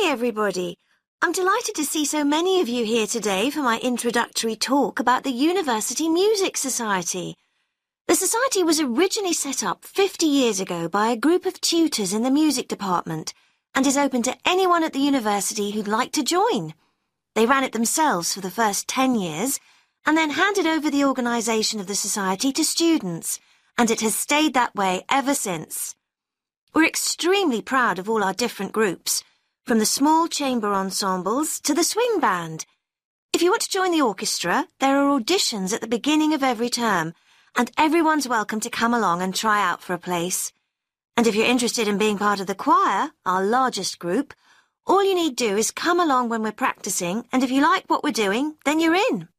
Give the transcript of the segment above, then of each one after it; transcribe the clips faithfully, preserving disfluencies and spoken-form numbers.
Hi everybody! I'm delighted to see so many of you here today for my introductory talk about the University Music Society. The Society was originally set up fifty years ago by a group of tutors in the music department and is open to anyone at the university who'd like to join. They ran it themselves for the first ten years and then handed over the organisation of the Society to students, and it has stayed that way ever since. We're extremely proud of all our different groups, from the small chamber ensembles to the swing band. If you want to join the orchestra, there are auditions at the beginning of every term, and everyone's welcome to come along and try out for a place. And if you're interested in being part of the choir, our largest group, all you need do is come along when we're practicing, and if you like what we're doing, then you're in.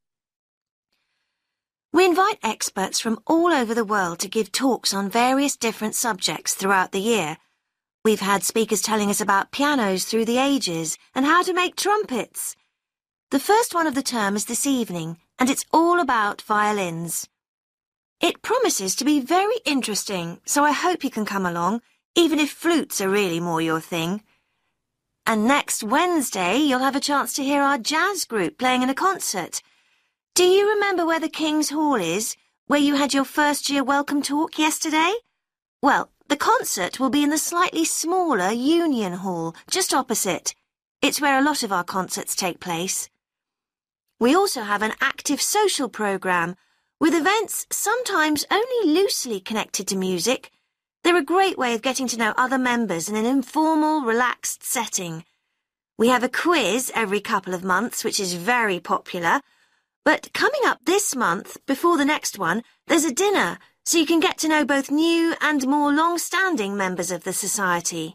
We invite experts from all over the world to give talks on various different subjects throughout the year. We've had speakers telling us about pianos through the ages and how to make trumpets. The first one of the term is this evening, and it's all about violins. It promises to be very interesting, so I hope you can come along, even if flutes are really more your thing. And next Wednesday, you'll have a chance to hear our jazz group playing in a concert. Do you remember where the King's Hall is, where you had your first year welcome talk yesterday? Well, the concert will be in the slightly smaller Union Hall, just opposite. It's where a lot of our concerts take place. We also have an active social programme, with events sometimes only loosely connected to music. They're a great way of getting to know other members in an informal, relaxed setting. We have a quiz every couple of months, which is very popular. But coming up this month, before the next one, there's a dinner, so you can get to know both new and more long-standing members of the Society.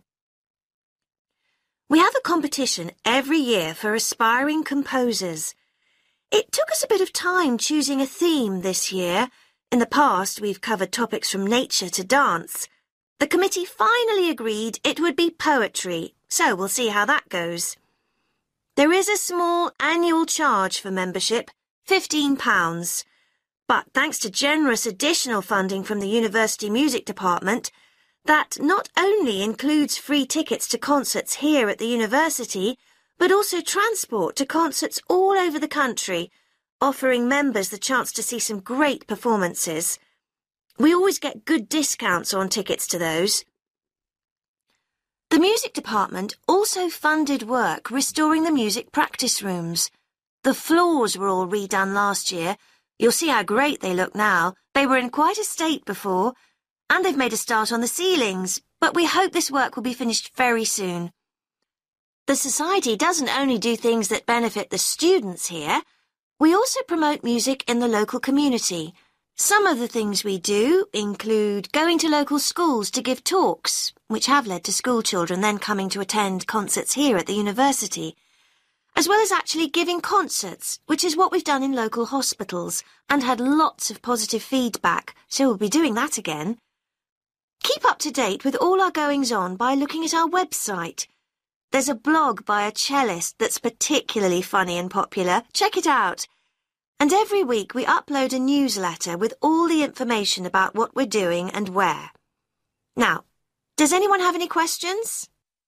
We have a competition every year for aspiring composers. It took us a bit of time choosing a theme this year. In the past, we've covered topics from nature to dance. The committee finally agreed it would be poetry, so we'll see how that goes. There is a small annual charge for membership, fifteen pounds. But thanks to generous additional funding from the University Music Department, that not only includes free tickets to concerts here at the university, but also transport to concerts all over the country, offering members the chance to see some great performances. We always get good discounts on tickets to those. The music department also funded work restoring the music practice rooms. The floors were all redone last year. You'll see how great they look now. They were in quite a state before, and they've made a start on the ceilings, but we hope this work will be finished very soon. The Society doesn't only do things that benefit the students here, we also promote music in the local community. Some of the things we do include going to local schools to give talks, which have led to school children then coming to attend concerts here at the university, as well as actually giving concerts, which is what we've done in local hospitals and had lots of positive feedback, so we'll be doing that again. Keep up to date with all our goings-on by looking at our website. There's a blog by a cellist that's particularly funny and popular. Check it out. And every week we upload a newsletter with all the information about what we're doing and where. Now, does anyone have any questions?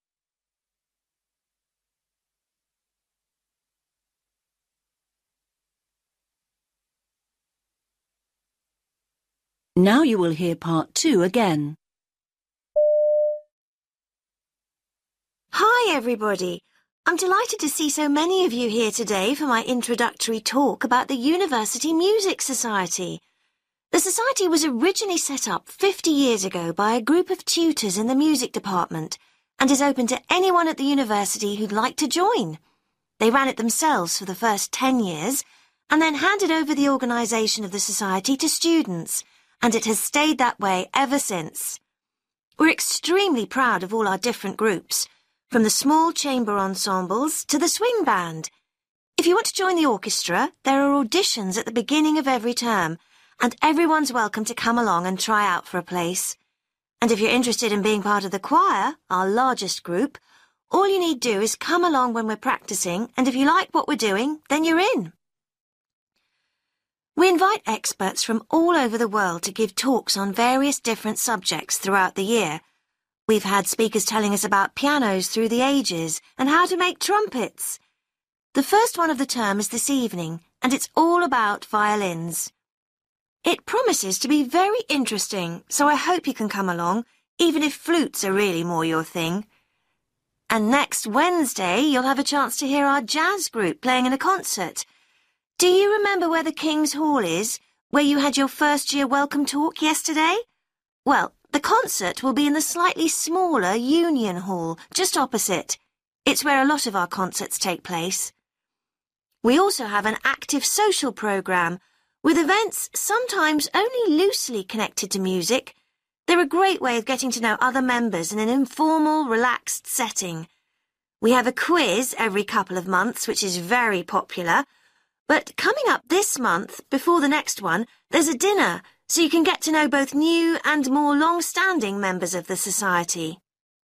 Now you will hear part two again. Hi everybody! I'm delighted to see so many of you here today for my introductory talk about the University Music Society. The Society was originally set up fifty years ago by a group of tutors in the music department and is open to anyone at the university who'd like to join. They ran it themselves for the first ten years and then handed over the organisation of the Society to students, and it has stayed that way ever since. We're extremely proud of all our different groups, from the small chamber ensembles to the swing band. If you want to join the orchestra, there are auditions at the beginning of every term, and everyone's welcome to come along and try out for a place. And if you're interested in being part of the choir, our largest group, all you need do is come along when we're practicing, and if you like what we're doing, then you're in. We invite experts from all over the world to give talks on various different subjects throughout the year. We've had speakers telling us about pianos through the ages and how to make trumpets. The first one of the term is this evening, and it's all about violins. It promises to be very interesting, so I hope you can come along, even if flutes are really more your thing. And next Wednesday, you'll have a chance to hear our jazz group playing in a concert. Do you remember where the King's Hall is, where you had your first year welcome talk yesterday? Well, the concert will be in the slightly smaller Union Hall, just opposite. It's where a lot of our concerts take place. We also have an active social programme, with events sometimes only loosely connected to music. They're a great way of getting to know other members in an informal, relaxed setting. We have a quiz every couple of months, which is very popular. But coming up this month, before the next one, there's a dinner, so you can get to know both new and more long-standing members of the society.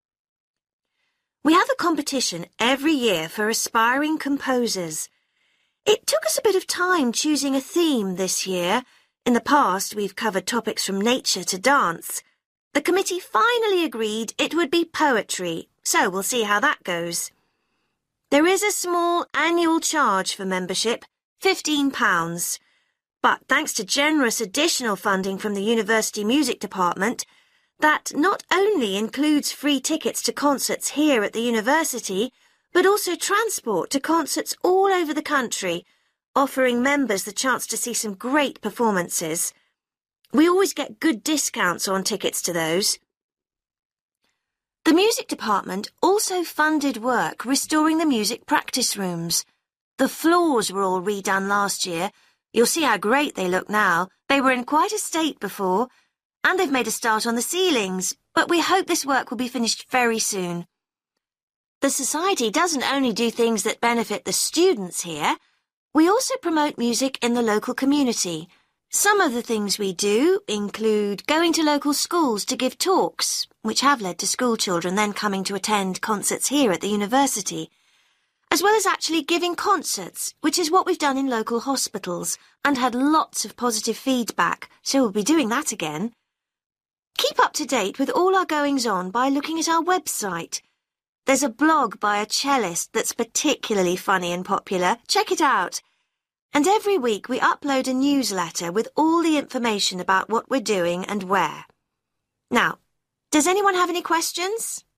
We have a competition every year for aspiring composers. It took us a bit of time choosing a theme this year. In the past, we've covered topics from nature to dance. The committee finally agreed it would be poetry, so we'll see how that goes. There is a small annual charge for membership, fifteen pounds. But thanks to generous additional funding from the University Music Department, that not only includes free tickets to concerts here at the university, but also transport to concerts all over the country, offering members the chance to see some great performances. We always get good discounts on tickets to those. The music department also funded work restoring the music practice rooms. The floors were all redone last year. You'll see how great they look now. They were in quite a state before, and they've made a start on the ceilings, but we hope this work will be finished very soon. The Society doesn't only do things that benefit the students here, we also promote music in the local community. Some of the things we do include going to local schools to give talks, which have led to school children then coming to attend concerts here at the university, as well as actually giving concerts, which is what we've done in local hospitals, and had lots of positive feedback, so we'll be doing that again. Keep up to date with all our goings-on by looking at our website. There's a blog by a cellist that's particularly funny and popular. Check it out. And every week we upload a newsletter with all the information about what we're doing and where. Now, does anyone have any questions?